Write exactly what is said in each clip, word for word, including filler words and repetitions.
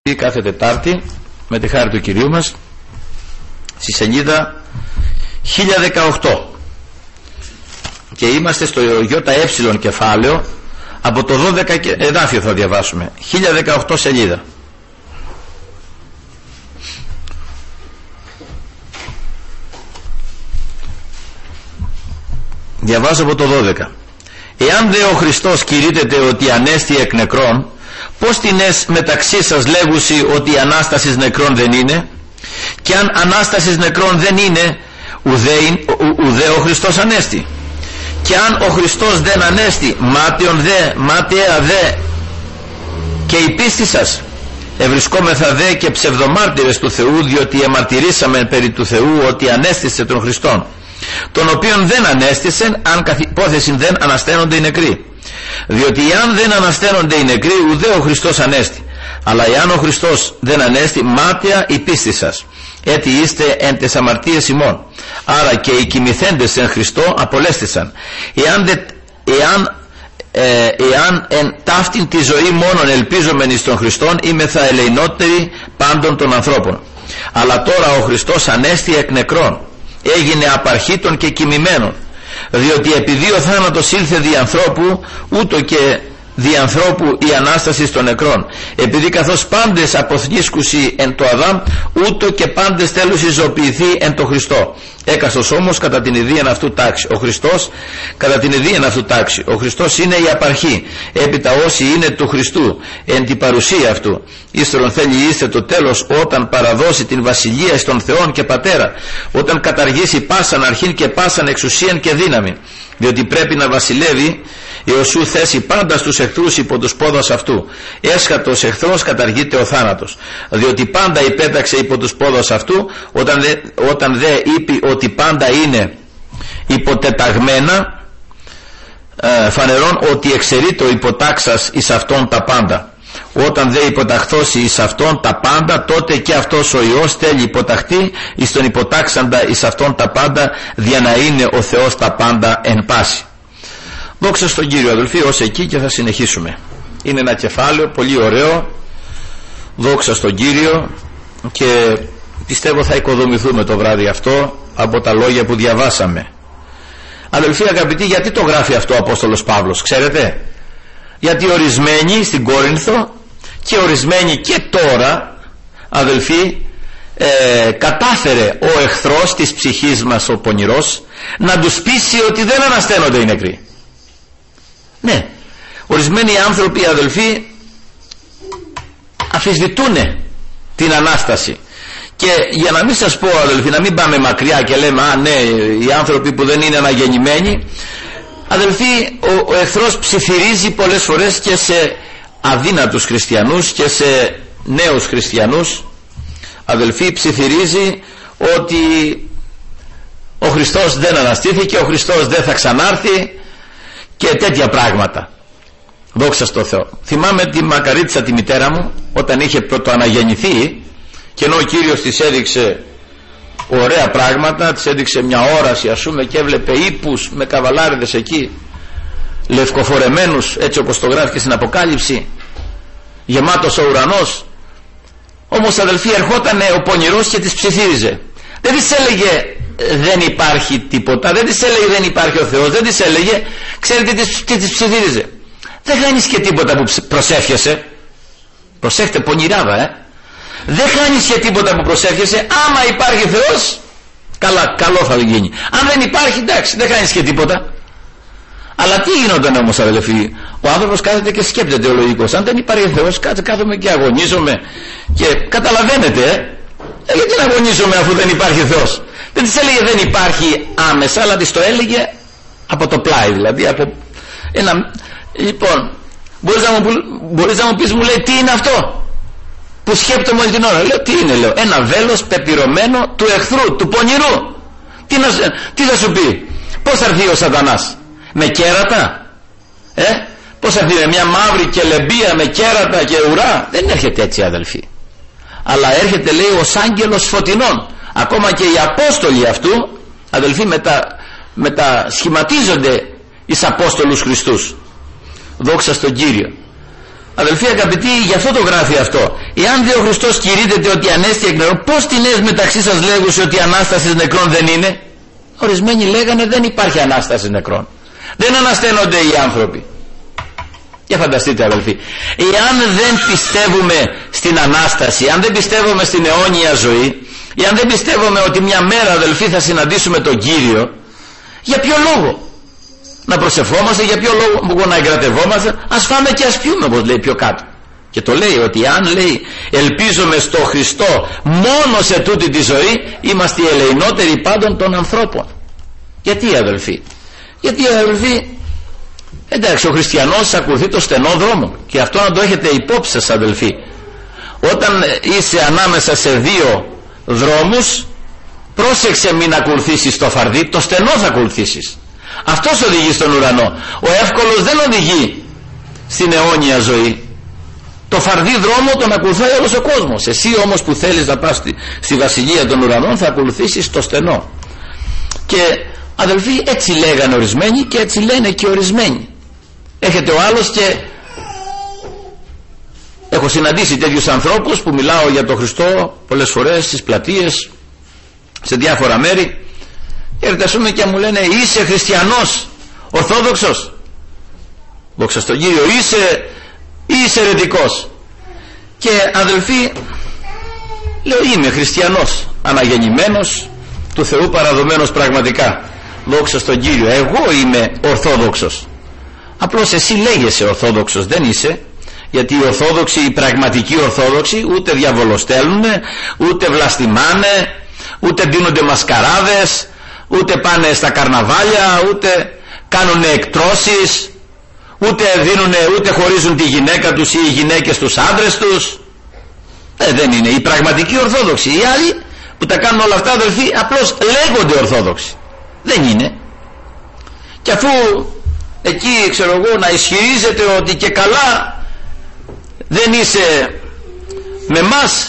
κάθε Τετάρτη με τη χάρη του Κυρίου μας στη σελίδα χίλια δεκαοκτώ και είμαστε στο ΙΕ κεφάλαιο, από το δώδεκα εδάφιο θα διαβάσουμε, χίλια δεκαοκτώ σελίδα. Διαβάζω από το δώδεκα. Εάν δε ο Χριστός κηρύττεται ότι ανέστη εκ νεκρών, πως την εσ μεταξύ σας λέγουσι ότι η Ανάστασης νεκρών δεν είναι, και αν Ανάστασης νεκρών δεν είναι, ουδέ, ουδέ ο Χριστός ανέστη. Και αν ο Χριστός δεν ανέστη, μάταιον δε, μάταια δε και η πίστη σας. Ευρισκόμεθα δε και ψευδομάρτυρες του Θεού, διότι εμαρτυρήσαμε περί του Θεού ότι ανέστησε τον Χριστόν, τον οποίον δεν ανέστησεν, αν καθ' υπόθεση δεν ανασταίνονται οι νεκροί. Διότι εάν δεν ανασταίνονται οι νεκροί, ουδέ ο Χριστός ανέστη. Αλλά εάν ο Χριστός δεν ανέστη, μάταια η πίστη σας. Έτσι είστε εν τες αμαρτίες ημών. Άρα και οι κοιμηθέντες εν Χριστώ απολέστησαν. Εάν, δε, εάν, ε, εάν εν ταύτην τη ζωή μόνον ελπίζομεν εις τον Χριστόν, είμαι θα ελεηνότεροι πάντων των ανθρώπων. Αλλά τώρα ο Χριστός ανέστη εκ νεκρών, έγινε απαρχήτων και κοιμημένων. Διότι επειδή ο θάνατος ήλθε δι' ανθρώπου, ούτω και δι' ανθρώπου η Ανάσταση των νεκρών. Επειδή καθώς πάντες αποθνίσκουσι εν το Αδάμ, ούτω και πάντες τέλους ζωοποιηθεί εν το Χριστό. Έκαστος όμως κατά την ιδίαν αυτού τάξη. Ο Χριστός κατά την ιδίαν αυτού τάξη. Ο Χριστός είναι η απαρχή. Έπειτα όσοι είναι του Χριστού εν την παρουσία αυτού. Ύστερον θέλει είστε το τέλος, όταν παραδώσει την βασιλεία στον Θεόν και Πατέρα, όταν καταργήσει πάσαν αρχήν και πάσαν εξουσίαν και δύναμη. Διότι πρέπει να βασιλεύει έως ου θέσει πάντα στους εχθρούς υπό τους πόδας αυτού. Έσχατος εχθρός καταργείται ο θάνατος. Διότι πάντα υπέταξε υπό τους πόδας αυτού, όταν δε, όταν δε είπε ότι πάντα είναι υποτεταγμένα, ε, φανερών ότι εξαιρείται ο υποτάξας εις αυτόν τα πάντα. Όταν δε υποταχθώσει εις αυτόν τα πάντα, τότε και αυτός ο Υιός θέλει υποταχθεί εις τον υποτάξαντα εις αυτόν τα πάντα, δια να είναι ο Θεός τα πάντα εν πάση. Δόξα στον Κύριο, αδελφοί, ως εκεί και θα συνεχίσουμε. Είναι ένα κεφάλαιο πολύ ωραίο, δόξα στον Κύριο, και πιστεύω θα οικοδομηθούμε το βράδυ αυτό από τα λόγια που διαβάσαμε. Αδελφοί αγαπητοί, γιατί το γράφει αυτό ο Απόστολος Παύλος, ξέρετε? Γιατί ορισμένοι στην Κόρινθο και ορισμένοι και τώρα, αδελφοί, ε, κατάφερε ο εχθρός της ψυχής μας, ο πονηρός, να τους πείσει ότι δεν ανασταίνονται οι νεκροί. Ναι, ορισμένοι άνθρωποι, αδελφοί, αμφισβητούνε την Ανάσταση. Και για να μην σας πω, αδελφοί, να μην πάμε μακριά και λέμε α ναι, οι άνθρωποι που δεν είναι αναγεννημένοι, αδελφοί, ο, ο εχθρός ψιθυρίζει πολλές φορές και σε αδύνατους χριστιανούς και σε νέους χριστιανούς. Αδελφοί, ψιθυρίζει ότι ο Χριστός δεν αναστήθηκε, ο Χριστός δεν θα ξανάρθει και τέτοια πράγματα. Δόξα στο Θεό. Θυμάμαι τη μακαρίτσα τη μητέρα μου όταν είχε πρωτοαναγεννηθεί, και ενώ ο Κύριος της έδειξε ωραία πράγματα, της έδειξε μια όραση ας πούμε, και έβλεπε ύπους με καβαλάριδες εκεί λευκοφορεμένους, έτσι όπως το γράφει και στην Αποκάλυψη, γεμάτος ο ουρανός. Όμως, αδελφοί, ερχόταν ο πονηρός και τις ψιθύριζε. Δεν της έλεγε δεν υπάρχει τίποτα, δεν της έλεγε δεν υπάρχει ο Θεός, δεν της έλεγε, ξέρετε τι της ψιθύριζε? Δεν χάνεις και τίποτα που προσεύχεσαι. Προσέχτε, πονηράδα, ε δεν χάνεις και τίποτα που προσεύχεσαι. Άμα υπάρχει Θεός, καλά, καλό θα γίνει. Αν δεν υπάρχει, εντάξει, δεν χάνεις και τίποτα. Αλλά τι γινόταν όμως, αδελφοί? Ο άνθρωπος κάθεται και σκέπτεται, ο λογικός. Αν δεν υπάρχει Θεός, κάτσε, κάθομαι και αγωνίζομαι. Και καταλαβαίνετε, ε, ε γιατί να αγωνίζομαι αφού δεν υπάρχει Θεός? Δεν της έλεγε δεν υπάρχει άμεσα, αλλά της το έλεγε από το πλάι, δηλαδή από ένα. Λοιπόν, μπορείς να μου, μπορείς να μου πεις, μου λέει, τι είναι αυτό που σκέπτομαι όλη την ώρα? Λέω, τι είναι, λέω? Ένα βέλος πεπυρωμένο του εχθρού, του πονηρού. Τι, να, τι θα σου πει? Πώς θα έρθει ο σατανάς? Με κέρατα? Ε? Πώς θα έρθει με μια μαύρη κελεμπία με κέρατα και ουρά? Δεν έρχεται έτσι, αδελφοί. Αλλά έρχεται, λέει, ως άγγελος φωτεινών. Ακόμα και οι Απόστολοι αυτού, αδελφοί, μετα, μετασχηματίζονται εις Απόστολους Χριστούς. Δόξα στον Κύριο. Αδελφοί αγαπητοί, γι' αυτό το γράφει αυτό. Εάν δε ο Χριστός κηρύττεται ότι ανέστη εκ νεκρών, πώς την ες μεταξύ σας λέγουσι ότι ανάσταση νεκρών δεν είναι? Ορισμένοι λέγανε δεν υπάρχει ανάσταση νεκρών, δεν ανασταίνονται οι άνθρωποι. Για φανταστείτε αδελφοί, εάν δεν πιστεύουμε στην Ανάσταση, αν δεν πιστεύουμε στην αιώνια ζωή, εάν δεν πιστεύουμε ότι μια μέρα αδελφοί θα συναντήσουμε τον Κύριο, για ποιο λόγο να προσευχόμαστε, για ποιο λόγο να εγκρατευόμαστε? Ας φάμε και ας πιούμε, όπως λέει πιο κάτω. Και το λέει ότι αν λέει ελπίζουμε στο Χριστό μόνο σε τούτη τη ζωή, είμαστε οι ελεηνότεροι πάντων των ανθρώπων. Γιατί αδελφοί? Γιατί αδελφοί, εντάξει, ο χριστιανός ακολουθεί το στενό δρόμο, και αυτό να το έχετε υπόψη σας αδελφοί. Όταν είσαι ανάμεσα σε δύο δρόμους, πρόσεξε μην ακολουθήσεις το φαρδί, το στενό θα ακολουθήσεις. Αυτός οδηγεί στον ουρανό. Ο εύκολος δεν οδηγεί στην αιώνια ζωή. Το φαρδί δρόμο τον ακολουθάει όλος ο κόσμος. Εσύ όμως που θέλεις να πας στη, στη βασιλεία των ουρανών, θα ακολουθήσεις το στενό. Και αδελφοί, έτσι λέγανε ορισμένοι και έτσι λένε και ορισμένοι. Έχετε ο άλλος, και έχω συναντήσει τέτοιους ανθρώπους που μιλάω για τον Χριστό πολλές φορές στις πλατείες, σε διάφορα μέρη, έρχονται και μου λένε είσαι χριστιανός, ορθόδοξος? Δόξα στον Κύριο. Είσαι ή είσαι αιρετικός? Και αδελφοί, λέω είμαι χριστιανός, αναγεννημένος, του Θεού παραδομένος πραγματικά, δόξα στον Κύριο. Εγώ είμαι ορθόδοξος. Απλώς εσύ λέγεσαι ορθόδοξος, δεν είσαι. Γιατί οι ορθόδοξοι, οι πραγματικοί ορθόδοξοι, ούτε διαβολοστέλνουνε, ούτε βλαστημάνε, ούτε δίνονται μασκαράδες, ούτε πάνε στα καρναβάλια, ούτε κάνουν εκτρώσεις, ούτε δίνουνε, ούτε χωρίζουν τη γυναίκα τους ή οι γυναίκες τους άντρες τους. Ε, δεν είναι οι πραγματικοί ορθόδοξοι. Οι άλλοι που τα κάνουν όλα αυτά αδελφοί, απλώς λέγονται ορθόδοξοι, δεν είναι. Και αφού εκεί ξέρω εγώ να ισχυρίζεται ότι και καλά δεν είσαι με μας,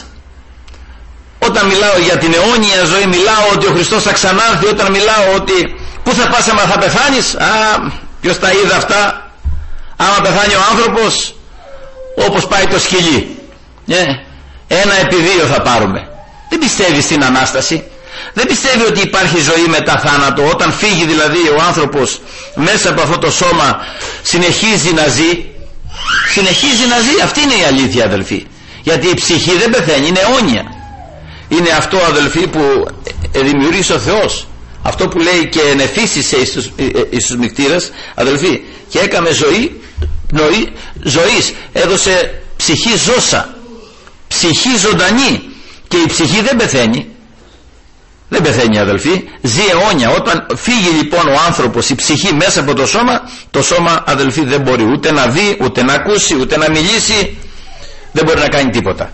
όταν μιλάω για την αιώνια ζωή, μιλάω ότι ο Χριστός θα ξανάρθει, όταν μιλάω ότι πού θα πας άμα θα πεθάνεις, α, ποιος τα είδε αυτά? Άμα πεθάνει ο άνθρωπος, όπως πάει το σκυλί, ε, ένα επί δύο θα πάρουμε. Δεν πιστεύει στην Ανάσταση, δεν πιστεύει ότι υπάρχει ζωή μετά θάνατο. Όταν φύγει δηλαδή ο άνθρωπος μέσα από αυτό το σώμα, συνεχίζει να ζει, συνεχίζει να ζει. Αυτή είναι η αλήθεια αδελφοί, γιατί η ψυχή δεν πεθαίνει, είναι αιώνια. Είναι αυτό αδελφοί που δημιούργησε ο Θεός, αυτό που λέει και ενεφύσισε εις τους μυκτήρες αδελφοί, και έκαμε ζωή, πνοή ζωής, έδωσε ψυχή ζώσα, ψυχή ζωντανή. Και η ψυχή δεν πεθαίνει, δεν πεθαίνει αδελφοί, ζει αιώνια. Όταν φύγει λοιπόν ο άνθρωπος, η ψυχή μέσα από το σώμα, το σώμα αδελφοί δεν μπορεί ούτε να δει, ούτε να ακούσει, ούτε να μιλήσει, δεν μπορεί να κάνει τίποτα.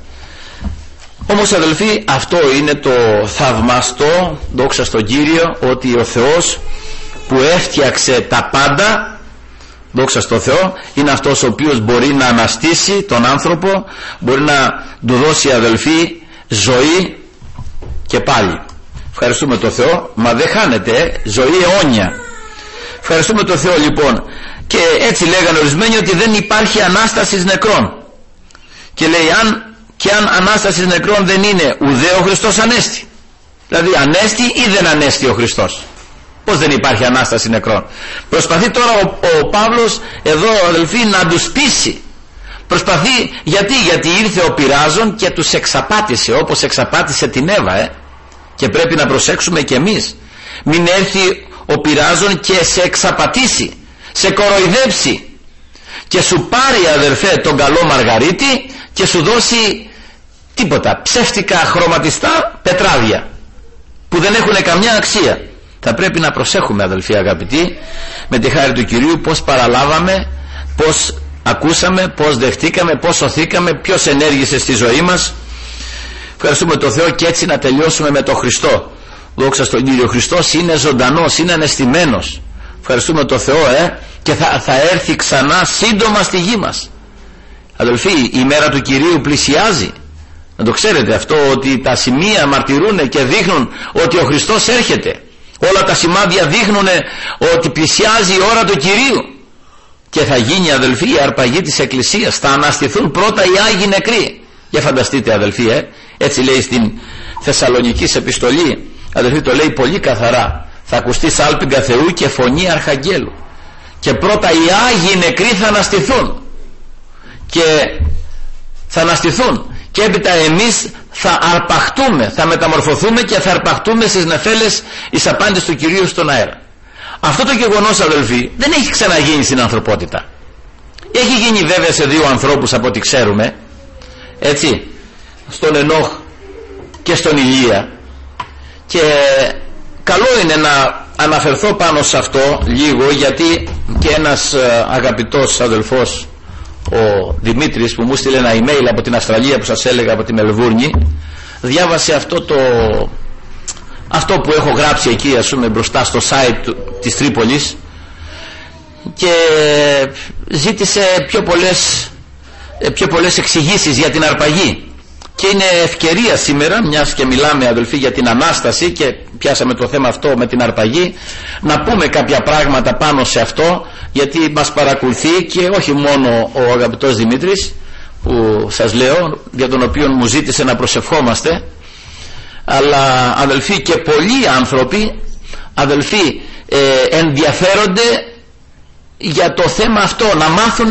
Όμως αδελφοί, αυτό είναι το θαυμαστό, δόξα στον Κύριο, ότι ο Θεός που έφτιαξε τα πάντα, δόξα στον Θεό, είναι αυτός ο οποίος μπορεί να αναστήσει τον άνθρωπο, μπορεί να του δώσει αδελφοί ζωή και πάλι. Ευχαριστούμε τον Θεό, μα δεν χάνεται, ζωή αιώνια. Ευχαριστούμε τον Θεό λοιπόν. Και έτσι λέγανε ορισμένοι ότι δεν υπάρχει ανάσταση νεκρών. Και λέει αν και αν ανάσταση νεκρών δεν είναι, ουδέ ο Χριστός ανέστη. Δηλαδή ανέστη ή δεν ανέστη ο Χριστός? Πώς δεν υπάρχει ανάσταση νεκρών? Προσπαθεί τώρα ο, ο Παύλος εδώ αδελφοί να τους πείσει. Προσπαθεί, γιατί, γιατί ήρθε ο πειράζων και τους εξαπάτησε, όπως εξαπάτησε την Εύα, ε? Και πρέπει να προσέξουμε και εμείς, μην έρθει ο πειράζων και σε εξαπατήσει, σε κοροϊδέψει και σου πάρει αδερφέ τον καλό μαργαρίτη και σου δώσει τίποτα, ψεύτικα χρωματιστά πετράδια που δεν έχουν καμιά αξία. Θα πρέπει να προσέχουμε αδελφοί αγαπητοί, με τη χάρη του Κυρίου, πως παραλάβαμε, πως ακούσαμε, πως δεχτήκαμε, πως σωθήκαμε, ποιος ενέργησε στη ζωή μας. Ευχαριστούμε τον Θεό, και έτσι να τελειώσουμε με τον Χριστό. Δόξα στον Κύριο. Ο Χριστός είναι ζωντανός, είναι αναισθημένος. Ευχαριστούμε τον Θεό, ε, και θα, θα έρθει ξανά σύντομα στη γη μας. Αδελφοί, η μέρα του Κυρίου πλησιάζει. Να το ξέρετε αυτό, ότι τα σημεία μαρτυρούν και δείχνουν ότι ο Χριστός έρχεται. Όλα τα σημάδια δείχνουν ότι πλησιάζει η ώρα του Κυρίου. και θα γίνει, αδελφοί, η αρπαγή της Εκκλησίας. Θα αναστηθούν πρώτα οι Άγιοι νεκροί. Για φανταστείτε, αδελφοί, ε? έτσι λέει στην Θεσσαλονικής επιστολή, αδελφοί, το λέει πολύ καθαρά. Θα ακουστεί σάλπιγγα Θεού και φωνή Αρχαγγέλου, και πρώτα οι Άγιοι νεκροί θα αναστηθούν, και θα αναστηθούν και έπειτα εμείς θα αρπαχτούμε, θα μεταμορφωθούμε και θα αρπαχτούμε στις νεφέλες εις απάντης του Κυρίου στον αέρα. Αυτό το γεγονός, αδελφοί, δεν έχει ξαναγίνει στην ανθρωπότητα. Έχει γίνει βέβαια σε δύο ανθρώπους από ό,τι ξέρουμε, έτσι, στον Ενόχ και στον Ηλία, και καλό είναι να αναφερθώ πάνω σε αυτό λίγο, γιατί και ένας αγαπητός αδελφός, ο Δημήτρης, που μου στείλε ένα email από την Αυστραλία που σας έλεγα, από τη Μελβούρνη, διάβασε αυτό το αυτό που έχω γράψει εκεί, ας πούμε, μπροστά στο site της Τρίπολης, και ζήτησε πιο πολλές πιο πολλές εξηγήσεις για την αρπαγή. Και είναι ευκαιρία σήμερα, μιας και μιλάμε, αδελφοί, για την Ανάσταση και πιάσαμε το θέμα αυτό με την αρπαγή, να πούμε κάποια πράγματα πάνω σε αυτό, γιατί μας παρακολουθεί και όχι μόνο ο αγαπητός Δημήτρης, που σας λέω, για τον οποίο μου ζήτησε να προσευχόμαστε, αλλά, αδελφοί, και πολλοί άνθρωποι, αδελφοί, ε, ενδιαφέρονται για το θέμα αυτό, να μάθουν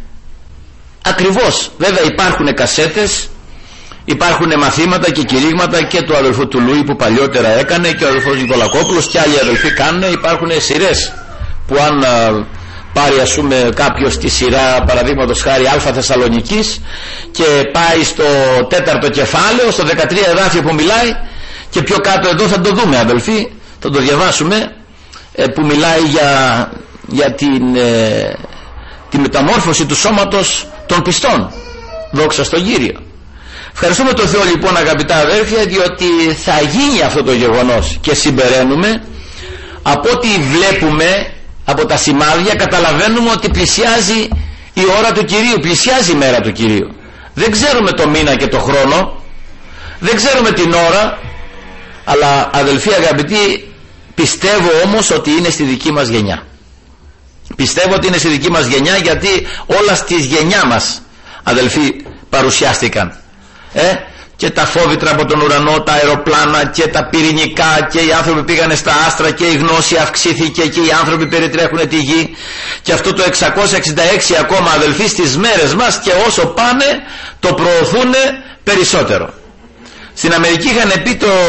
ακριβώς. Βέβαια υπάρχουν κασέτες, υπάρχουν μαθήματα και κηρύγματα και του αδελφού του Λούι που παλιότερα έκανε, και ο αδελφός Νικολακόπουλος και άλλοι αδελφοί κάνουν. Υπάρχουν σειρές που αν α, πάρει, ας πούμε, κάποιος τη σειρά, παραδείγματος χάρη Α Θεσσαλονικής, και πάει στο τέταρτο κεφάλαιο, στο δεκατρία εδάφιο που μιλάει, και πιο κάτω εδώ θα το δούμε, αδελφοί, θα το διαβάσουμε, ε, που μιλάει για, για την, ε, τη μεταμόρφωση του σώματος των πιστών. Δόξα στον Κύριο. Ευχαριστούμε τον Θεό, λοιπόν, αγαπητά αδέρφια, διότι θα γίνει αυτό το γεγονός, και συμπεραίνουμε από ό,τι βλέπουμε από τα σημάδια, καταλαβαίνουμε ότι πλησιάζει η ώρα του Κυρίου, πλησιάζει η μέρα του Κυρίου. Δεν ξέρουμε το μήνα και το χρόνο, δεν ξέρουμε την ώρα, αλλά, αδελφοί αγαπητοί, πιστεύω όμως ότι είναι στη δική μας γενιά. Πιστεύω ότι είναι στη δική μας γενιά, γιατί όλα στη γενιά μας, αδελφοί, παρουσιάστηκαν. Ε? Και τα φόβητρα από τον ουρανό, τα αεροπλάνα και τα πυρηνικά, και οι άνθρωποι πήγανε στα άστρα και η γνώση αυξήθηκε και οι άνθρωποι περιτρέχουν τη γη, και αυτό το εξακόσια εξήντα έξι ακόμα, αδελφοί, στις μέρες μας, και όσο πάνε το προωθούν περισσότερο. Στην Αμερική είχαν πει το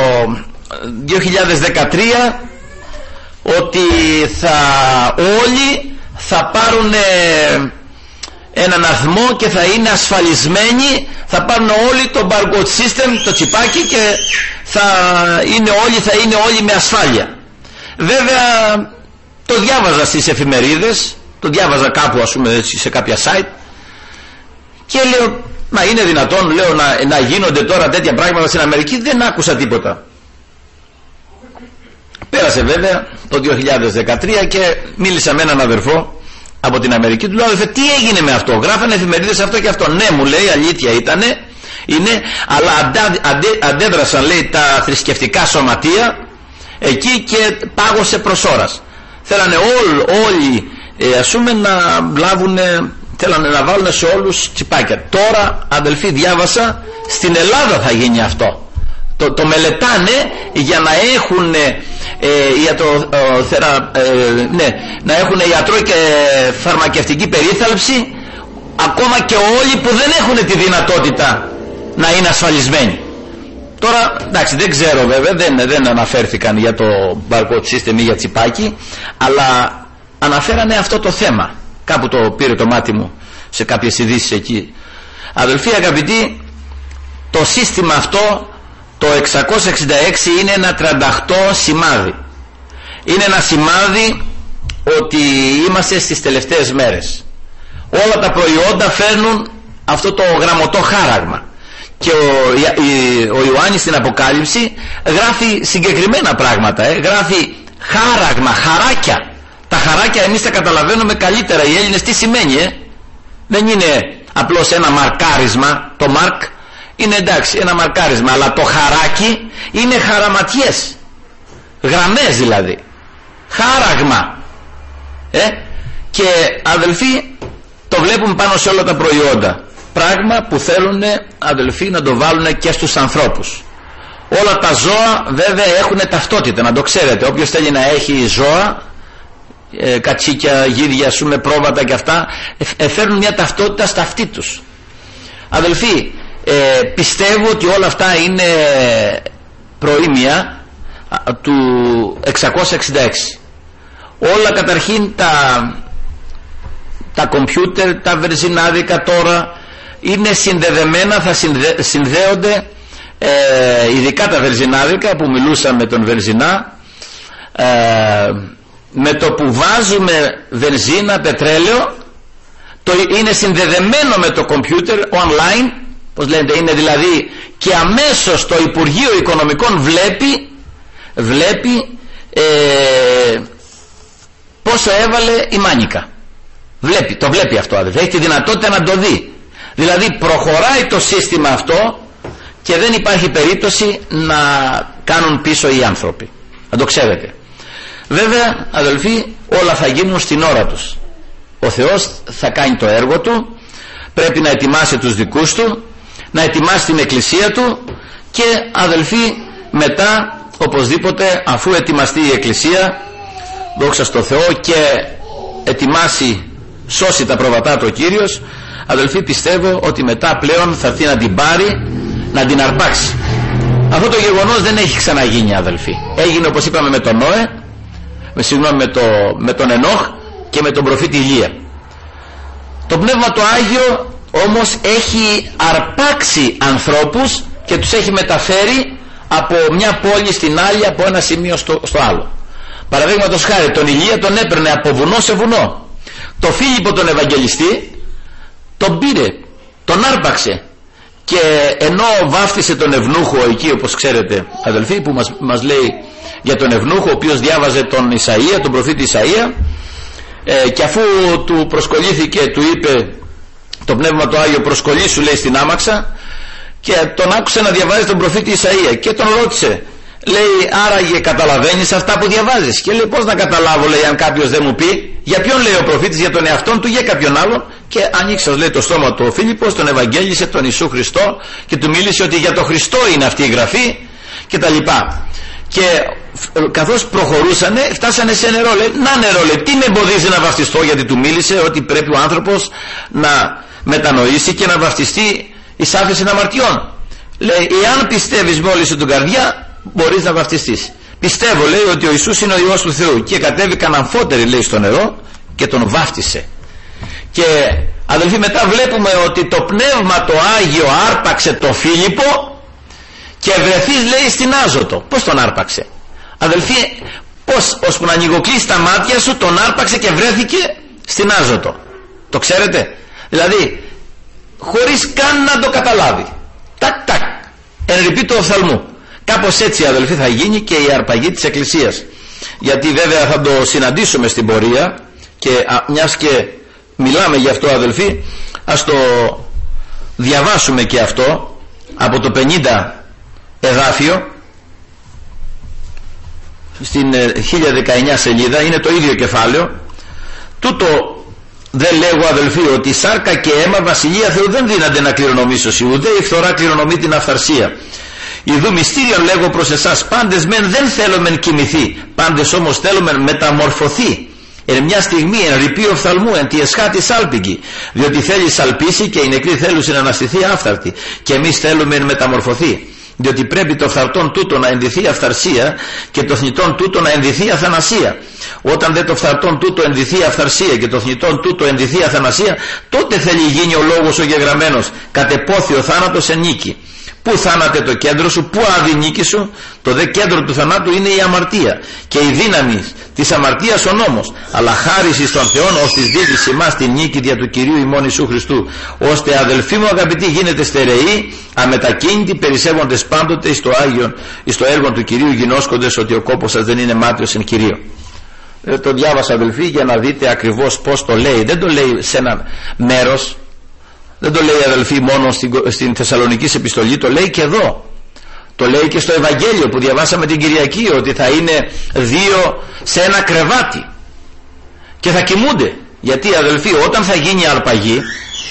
δύο χιλιάδες δεκατρία ότι θα όλοι θα πάρουν έναν αριθμό και θα είναι ασφαλισμένοι, θα πάρουν όλοι το barcode system, το τσιπάκι, και θα είναι όλοι, θα είναι όλοι με ασφάλεια. Βέβαια το διάβαζα στις εφημερίδες, το διάβαζα κάπου, ας πούμε, σε κάποια site, και λέω, μα είναι δυνατόν, λέω, να, να γίνονται τώρα τέτοια πράγματα στην Αμερική? Δεν άκουσα τίποτα. Πέρασε βέβαια το δύο χιλιάδες δεκατρία και μίλησα με έναν αδερφό από την Αμερική. Του λέω, αδερφέ, τι έγινε με αυτό? Γράφανε εφημερίδες αυτό και αυτό. Ναι, μου λέει, αλήθεια ήτανε, είναι, αλλά αντέ, αντέ, αντέδρασαν, λέει, τα θρησκευτικά σωματεία εκεί και πάγωσε προς ώρας. Θέλανε ό, όλοι ε, ας πούμε να λάβουν, θέλανε να βάλουν σε όλους τσιπάκια. Τώρα, αδελφοί, διάβασα, στην Ελλάδα θα γίνει αυτό. Το, το μελετάνε για να έχουν ε, ιατρο, ε, θερα, ε, ναι, να έχουν ιατρό και φαρμακευτική περίθαλψη, ακόμα και όλοι που δεν έχουν τη δυνατότητα να είναι ασφαλισμένοι. Τώρα, εντάξει, δεν ξέρω βέβαια, δεν, δεν αναφέρθηκαν για το barcode system ή για τσιπάκι, αλλά αναφέρανε αυτό το θέμα. Κάπου το πήρε το μάτι μου σε κάποιες ειδήσεις εκεί. Αδελφοί αγαπητοί, το σύστημα αυτό, το εξακόσια εξήντα έξι, είναι ένα τριανταοκτώ σημάδι. Είναι ένα σημάδι ότι είμαστε στις τελευταίες μέρες. Όλα τα προϊόντα φέρνουν αυτό το γραμμωτό χάραγμα. Και ο, ο Ιωάννης στην Αποκάλυψη γράφει συγκεκριμένα πράγματα. Ε. Γράφει χάραγμα, χαράκια. Τα χαράκια εμείς τα καταλαβαίνουμε καλύτερα. Οι Έλληνες τι σημαίνει, ε? Δεν είναι απλώς ένα μαρκάρισμα. Το μαρκ είναι εντάξει, ένα μαρκάρισμα, αλλά το χαράκι είναι χαραματιές, γραμμές δηλαδή, χάραγμα, ε? Και αδελφοί, το βλέπουν πάνω σε όλα τα προϊόντα, πράγμα που θέλουν αδελφοί να το βάλουν και στους ανθρώπους. Όλα τα ζώα βέβαια έχουν ταυτότητα, να το ξέρετε. Όποιος θέλει να έχει ζώα, ε, κατσίκια, γίδια σου με πρόβατα και αυτά, ε, φέρνουν μια ταυτότητα στα αυτή τους. Αδελφοί, ε, πιστεύω ότι όλα αυτά είναι προήμια του εξακόσια εξήντα έξι. Όλα καταρχήν τα τα κομπιούτερ, τα βερζινάδικα τώρα είναι συνδεδεμένα, θα συνδε, συνδέονται ε, ειδικά τα βερζινάδικα που μιλούσα με τον Βερζινά, ε, με το που βάζουμε βενζίνα, πετρέλαιο, το είναι συνδεδεμένο με το κομπιούτερ online, πώς λέτε, είναι δηλαδή, και αμέσως το Υπουργείο Οικονομικών βλέπει βλέπει ε, πόσο έβαλε η μάνικα. Βλέπει, το βλέπει αυτό, αδελφέ, έχει τη δυνατότητα να το δει. Δηλαδή προχωράει το σύστημα αυτό και δεν υπάρχει περίπτωση να κάνουν πίσω οι άνθρωποι, να το ξέρετε. Βέβαια αδελφοί, όλα θα γίνουν στην ώρα τους. Ο Θεός θα κάνει το έργο του, πρέπει να ετοιμάσει τους δικούς του, να ετοιμάσει την εκκλησία του, και αδελφοί μετά οπωσδήποτε, αφού ετοιμαστεί η εκκλησία, δόξα στο Θεό, και ετοιμάσει, σώσει τα προβατά του ο Κύριος, αδελφοί, πιστεύω ότι μετά πλέον θα έρθει να την πάρει, να την αρπάξει. Αυτό το γεγονός δεν έχει ξαναγίνει, αδελφοί. Έγινε, όπως είπαμε, με τον Νόε, με, συγγνώμη, με, το, με τον Ενόχ και με τον προφήτη Ηλία. Το Πνεύμα το Άγιο όμως έχει αρπάξει ανθρώπους και τους έχει μεταφέρει από μια πόλη στην άλλη, από ένα σημείο στο, στο άλλο. Παραδείγματος χάρη, τον Ηλία τον έπαιρνε από βουνό σε βουνό. Το Φίλιππο τον Ευαγγελιστή τον πήρε, τον άρπαξε, και ενώ βάφτισε τον Ευνούχο εκεί, όπως ξέρετε αδελφοί, που μας, μας λέει για τον Ευνούχο, ο οποίος διάβαζε τον Ισαΐα, τον προφήτη Ισαΐα, ε, και αφού του προσκολήθηκε, του είπε το Πνεύμα το Άγιο, προσκολήσου, λέει, στην άμαξα, και τον άκουσε να διαβάζει τον προφήτη Ισαΐα και τον ρώτησε, λέει, άραγε καταλαβαίνεις αυτά που διαβάζεις? Και λέει, πώς να καταλάβω, λέει, αν κάποιος δεν μου πει? Για ποιον, λέει, ο προφήτης? Για τον εαυτόν του, για κάποιον άλλον? Και ανοίξε, λέει, το στόμα του ο Φίλιππος, τον Ευαγγέλισε τον Ιησού Χριστό και του μίλησε ότι για τον Χριστό είναι αυτή η γραφή και τα λοιπά. Και καθώς προχωρούσανε, φτάσανε σε νερό. Λέει, να νερό, λέει, τι με εμποδίζει να βαφτιστώ? Γιατί του μίλησε ότι πρέπει ο άνθρωπος να μετανοήσει και να βαφτιστεί εις άφεση αμαρτιών. Λέει, εάν πιστεύεις με όλη σου την καρδιά, μπορείς να βαφτιστείς. Πιστεύω, λέει, ότι ο Ιησούς είναι ο Υιός του Θεού. Και κατέβηκαν αμφότεροι, λέει, στο νερό και τον βάφτισε. Και αδελφοί, μετά βλέπουμε ότι το Πνεύμα το Άγιο άρπαξε το Φίλιππο και βρεθείς, λέει, στην Άζωτο. Πώς τον άρπαξε? Αδελφοί, πώς, ώσπου να ανοιγοκλείσει τα μάτια σου, τον άρπαξε και βρέθηκε στην Άζωτο. Το ξέρετε? Δηλαδή χωρίς καν να το καταλάβει, τάκ τάκ, εν ρηπή του οφθαλμού. Κάπως έτσι, αδελφοί, θα γίνει και η αρπαγή της Εκκλησίας. Γιατί βέβαια θα το συναντήσουμε στην πορεία, και α, μιας και μιλάμε γι' αυτό, αδελφοί, ας το διαβάσουμε και αυτό από το πενήντα εδάφιο στην ε, χίλια δεκαεννιά σελίδα. Είναι το ίδιο κεφάλαιο. Τούτο δεν λέγω, αδελφοί, ότι η σάρκα και αίμα βασιλεία Θεού δεν δύνανται να κληρονομήσωση, ούτε η φθορά κληρονομεί την αυθαρσία. Ιδού μυστήριον λέγω προς εσάς, πάντες μεν δεν θέλομεν κοιμηθεί, πάντες όμως θέλομεν μεταμορφωθεί. Εν μια στιγμή εν ρηπεί οφθαλμού, εν τη εσχάτη σάλπιγγι, διότι θέλει σαλπίσει και οι νεκροί θέλουν να αναστηθεί άφθαρτη, και εμείς θέλουμε εν μεταμορφωθεί. Διότι πρέπει το φθαρτόν τούτο να ενδυθεί αυθαρσία και το θνητόν τούτο να ενδυθεί αθανασία. Όταν δε το φθαρτόν τούτο ενδυθεί αυθαρσία και το θνητόν τούτο ενδυθεί αθανασία, τότε θέλει γίνει ο λόγος ο γεγραμμένος, κατεπόθη ο θάνατος εν νίκη. Πού θάνατε το κέντρο σου, πού άδει νίκη σου? Το δε κέντρο του θανάτου είναι η αμαρτία, και η δύναμη της αμαρτίας ο νόμος. Αλλά χάρις εις τον Θεόν ως της δίδεις ημάς την νίκη δια του Κυρίου ημών Ιησού Χριστού, ώστε αδελφοί μου αγαπητοί γίνετε στερεοί, αμετακίνητοι, περισσεύοντες πάντοτε εις το Άγιον, εις το έργο του Κυρίου, γινώσκοντες ότι ο κόπος σας δεν είναι μάτιος εν Κυρίω. Ε, το διάβασα, αδελφοί, για να δείτε ακριβώς πως το λέει. Δεν το λέει σε ένα μέρος, δεν το λέει, αδελφοί, μόνο στην, στην Θεσσαλονικής επιστολή, το λέει και εδώ. Το λέει και στο Ευαγγέλιο που διαβάσαμε την Κυριακή, ότι θα είναι δύο σε ένα κρεβάτι και θα κοιμούνται. Γιατί αδελφοί, όταν θα γίνει αρπαγή,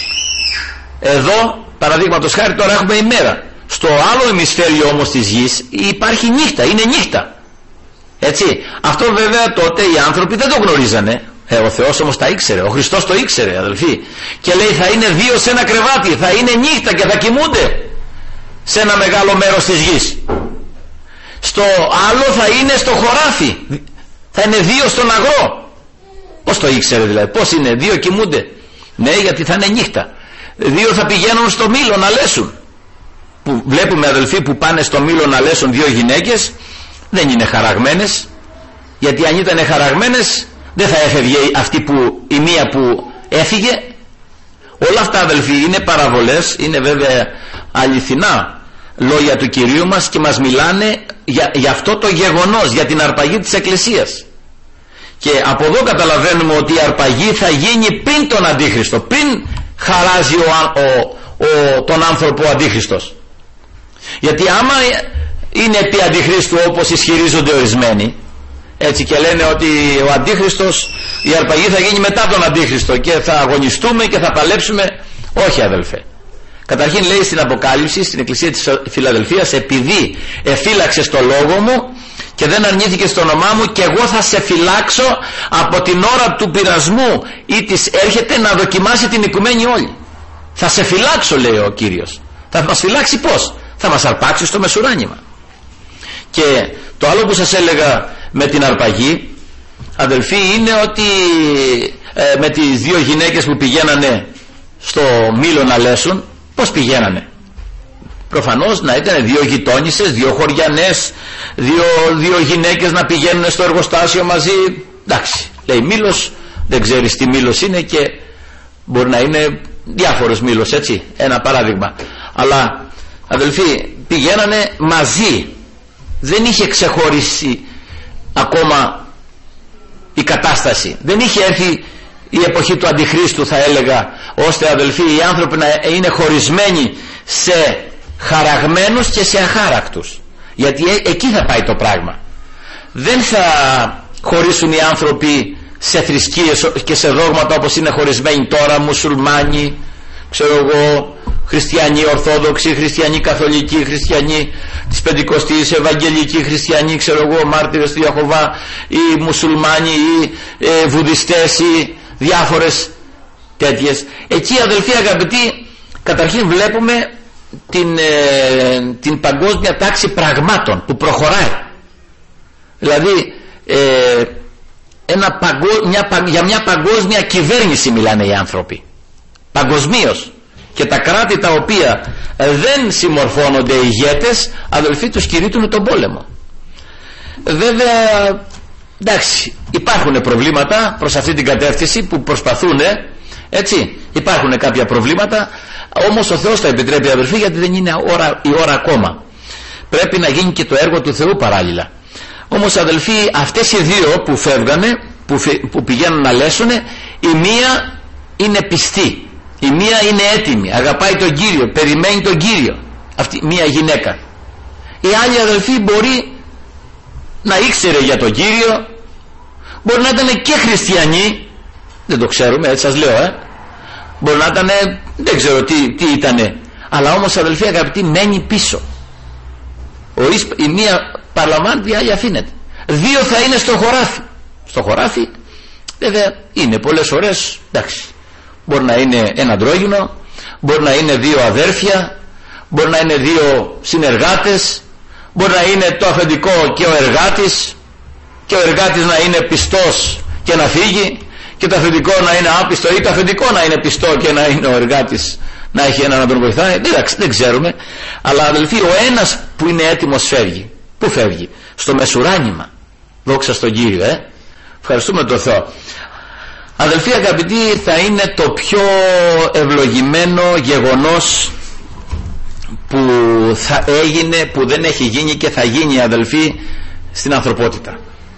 εδώ παραδείγματος χάρη τώρα έχουμε ημέρα, στο άλλο ημισφαίριο όμως της γης υπάρχει νύχτα, είναι νύχτα, έτσι. Αυτό βέβαια τότε οι άνθρωποι δεν το γνωρίζανε, ε, ο Θεός όμως τα ήξερε, ο Χριστός το ήξερε αδελφοί, και λέει θα είναι δύο σε ένα κρεβάτι, θα είναι νύχτα και θα κοιμούνται σε ένα μεγάλο μέρος της γης. Στο άλλο θα είναι στο χωράφι, θα είναι δύο στον αγρό. Πώς το ήξερε δηλαδή, πώς είναι, δύο κοιμούνται? Ναι, γιατί θα είναι νύχτα. Δύο θα πηγαίνουν στο μήλο να λέσουν. Που βλέπουμε αδελφοί που πάνε στο μήλο να λέσουν δύο γυναίκες, δεν είναι χαραγμένες, γιατί αν ήταν χαραγμένες δεν θα έφευγε αυτή που, η μία που έφυγε. Όλα αυτά αδελφοί είναι παραβολές, είναι βέβαια αληθινά λόγια του Κυρίου μας και μας μιλάνε για, για αυτό το γεγονός, για την αρπαγή της Εκκλησίας. Και από εδώ καταλαβαίνουμε ότι η αρπαγή θα γίνει πριν τον Αντίχριστο, πριν χαράζει ο, ο, ο, τον άνθρωπο ο Αντίχριστος. Γιατί άμα είναι επί Αντιχρίστου όπως ισχυρίζονται ορισμένοι, έτσι, και λένε ότι ο Αντίχριστος, η αρπαγή θα γίνει μετά τον Αντίχριστο και θα αγωνιστούμε και θα παλέψουμε, όχι αδελφέ. Καταρχήν λέει στην Αποκάλυψη, στην Εκκλησία της Φιλαδελφίας, επειδή εφύλαξες το λόγο μου και δεν αρνήθηκες το όνομά μου, και εγώ θα σε φυλάξω από την ώρα του πειρασμού ή της έρχεται να δοκιμάσει την οικουμένη όλη. Θα σε φυλάξω, λέει ο Κύριος. Θα μας φυλάξει πώς? Θα μας αρπάξει στο μεσουράνημα. Και το άλλο που σας έλεγα με την αρπαγή αδελφοί είναι ότι ε, με τις δύο γυναίκες που πηγαίνανε στο μήλο να λέσουν, πώς πηγαίνανε? Προφανώς να ήταν δύο γειτόνισσες, δύο χωριανές, δύο, δύο γυναίκες να πηγαίνουν στο εργοστάσιο μαζί. Εντάξει, λέει μήλος, δεν ξέρεις τι μήλος είναι και μπορεί να είναι διάφορος μήλος, έτσι, ένα παράδειγμα. Αλλά αδελφοί πηγαίνανε μαζί, δεν είχε ξεχωρίσει ακόμα η κατάσταση, δεν είχε έρθει η εποχή του Αντιχρίστου, θα έλεγα, ώστε αδελφοί οι άνθρωποι να είναι χωρισμένοι σε χαραγμένους και σε αχάρακτους, γιατί ε, εκεί θα πάει το πράγμα. Δεν θα χωρίσουν οι άνθρωποι σε θρησκείες και σε δόγματα όπως είναι χωρισμένοι τώρα, μουσουλμάνοι, ξέρω εγώ, χριστιανοί ορθόδοξοι, χριστιανοί καθολικοί, χριστιανοί της Πεντηκοστής, ευαγγελικοί χριστιανοί, ξέρω εγώ, μάρτυρες του Ιαχωβά, ή μουσουλμάνοι, ή ε, βουδιστές, ή διάφορες τέτοιες. Εκεί αδελφοί αγαπητοί, καταρχήν βλέπουμε την, ε, την παγκόσμια τάξη πραγμάτων που προχωράει. Δηλαδή ε, ένα παγκο, μια, για μια παγκόσμια κυβέρνηση μιλάνε οι άνθρωποι παγκοσμίως, και τα κράτη τα οποία δεν συμμορφώνονται οι ηγέτες αδελφοί τους κηρύττουν τον πόλεμο. Βέβαια εντάξει, υπάρχουν προβλήματα προς αυτή την κατεύθυνση που προσπαθούν, έτσι, υπάρχουν κάποια προβλήματα, όμως ο Θεός τα επιτρέπει αδελφοί, γιατί δεν είναι ώρα, η ώρα ακόμα. Πρέπει να γίνει και το έργο του Θεού παράλληλα. Όμως αδελφοί, αυτές οι δύο που φεύγανε, που, φε, που πηγαίνουν να λέσουνε, η μία είναι πιστή, η μία είναι έτοιμη, αγαπάει τον Κύριο, περιμένει τον Κύριο, αυτή μία γυναίκα. Η άλλη αδελφή μπορεί να ήξερε για τον Κύριο, μπορεί να ήταν και χριστιανή, δεν το ξέρουμε, έτσι σας λέω, ε. μπορεί να ήταν, δεν ξέρω τι, τι ήτανε, αλλά όμως αδελφοί αγαπητοί μένει πίσω. Ο, η μία παραλαμβάνει, η άλλη αφήνεται. Δύο θα είναι στο χωράφι. Στο χωράφι βέβαια είναι πολλές ώρες, εντάξει, μπορεί να είναι ένα αντρόγυνο, μπορεί να είναι δύο αδέρφια, μπορεί να είναι δύο συνεργάτες, μπορεί να είναι το αφεντικό και ο εργάτης, και ο εργάτης να είναι πιστός και να φύγει, και το αφεντικό να είναι άπιστο, ή το αφεντικό να είναι πιστό και να είναι ο εργάτης να έχει έναν να τον βοηθάει. Εντάξει, δεν ξέρουμε, αλλά αδελφοί ο ένας που είναι έτοιμος φεύγει. Πού φεύγει? Στο μεσουράνημα. Δόξα στον Κύριο, ε. Ευχαριστούμε τον Θεό. Αδελφοί αγαπητοί, θα είναι το πιο ευλογημένο γεγονός που θα έγινε, που δεν έχει γίνει και θα γίνει αδελφοί στην ανθρωπότητα.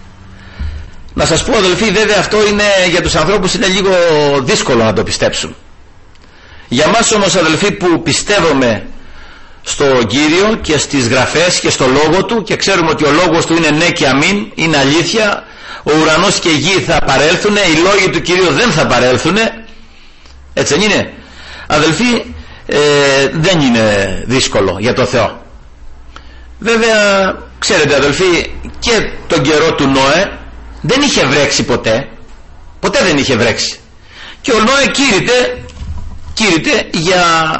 Να σας πω αδελφοί, βέβαια αυτό είναι για τους ανθρώπους είναι λίγο δύσκολο να το πιστέψουν. Για μας όμως αδελφοί που πιστεύουμε στον Κύριο και στις γραφές και στο λόγο του, και ξέρουμε ότι ο λόγος του είναι ναι και αμήν, είναι αλήθεια, ο ουρανός και η γη θα παρέλθουν, οι λόγοι του Κυρίου δεν θα παρέλθουν. Έτσι δεν είναι? Αδελφοί, ε, δεν είναι δύσκολο για το Θεό. Βέβαια, ξέρετε αδελφοί, και τον καιρό του Νόε δεν είχε βρέξει ποτέ. Ποτέ δεν είχε βρέξει. Και ο Νόε κήρυτε, κήρυτε για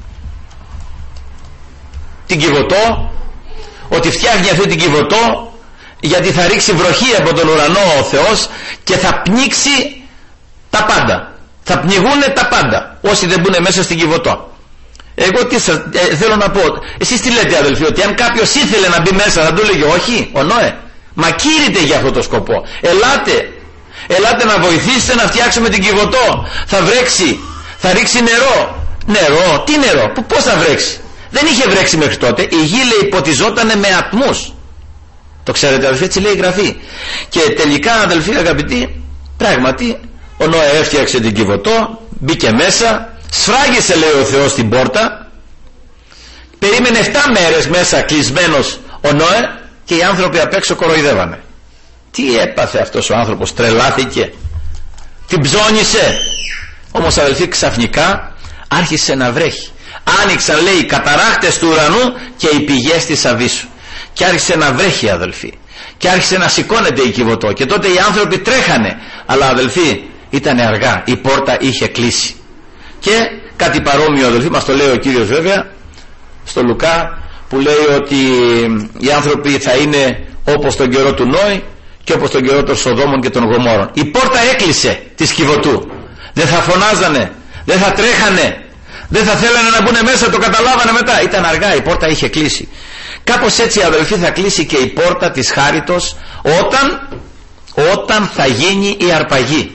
την Κιβωτό, ότι φτιάχνει αυτή την Κιβωτό γιατί θα ρίξει βροχή από τον ουρανό ο Θεός και θα πνίξει τα πάντα. Θα πνιγούν τα πάντα όσοι δεν μπουν μέσα στην Κιβωτό. Εγώ τι σας, ε, θέλω να πω, εσείς τι λέτε αδελφοί, ότι αν κάποιος ήθελε να μπει μέσα θα του έλεγε όχι? Ο Νόε μα κήρυτε για αυτό το σκοπό. Ελάτε, ελάτε να βοηθήσετε να φτιάξουμε την Κιβωτό. Θα βρέξει, θα ρίξει νερό. Νερό, τι νερό, πώς θα βρέξει? Δεν είχε βρέξει μέχρι τότε. Η γη λέει ποτιζότανε με ατμούς. Το ξέρετε αδελφοί, έτσι λέει η Γραφή. Και τελικά αδελφοί αγαπητοί, πράγματι ο Νόε έφτιαξε την Κιβωτό, μπήκε μέσα, σφράγισε λέει ο Θεός την πόρτα, περίμενε εφτά μέρες μέσα κλεισμένος ο Νόε και οι άνθρωποι απ' έξω κοροϊδεύανε. Τι έπαθε αυτός ο άνθρωπος? Τρελάθηκε, την ψώνισε. Όμως αδελφοί, ξαφνικά άρχισε να βρέχει. Άνοιξαν λέει οι καταράχτες του ουρανού και οι πηγές της Αβύσσου και άρχισε να βρέχει αδελφοί, και άρχισε να σηκώνεται η Κιβωτό, και τότε οι άνθρωποι τρέχανε, αλλά αδελφοί ήταν αργά, η πόρτα είχε κλείσει. Και κάτι παρόμοιο αδελφοί μας το λέει ο Κύριος βέβαια στο Λουκά, που λέει ότι οι άνθρωποι θα είναι όπως τον καιρό του Νόη και όπως τον καιρό των Σοδόμων και των Γομόρων. Η πόρτα έκλεισε της Κιβωτού. Δεν θα φωνάζανε, δεν θα τρέχανε, δεν θα θέλανε να μπουν μέσα, το καταλάβανε μετά. Ήταν αργά, η πόρτα είχε κλείσει. Κάπως έτσι αδελφοί θα κλείσει και η πόρτα της χάριτος όταν, όταν θα γίνει η αρπαγή.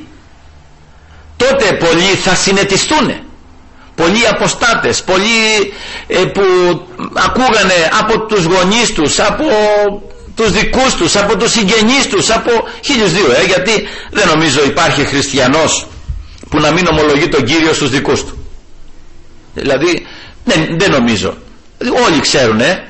Τότε πολλοί θα συνετιστούν, πολλοί αποστάτες, πολλοί ε, που ακούγανε από τους γονείς τους, από τους δικούς τους, από τους συγγενείς τους, από χίλιους δύο ε, γιατί δεν νομίζω υπάρχει χριστιανός που να μην ομολογεί τον Κύριο στους δικούς του. Δηλαδή δεν, δεν νομίζω. Όλοι ξέρουν ε,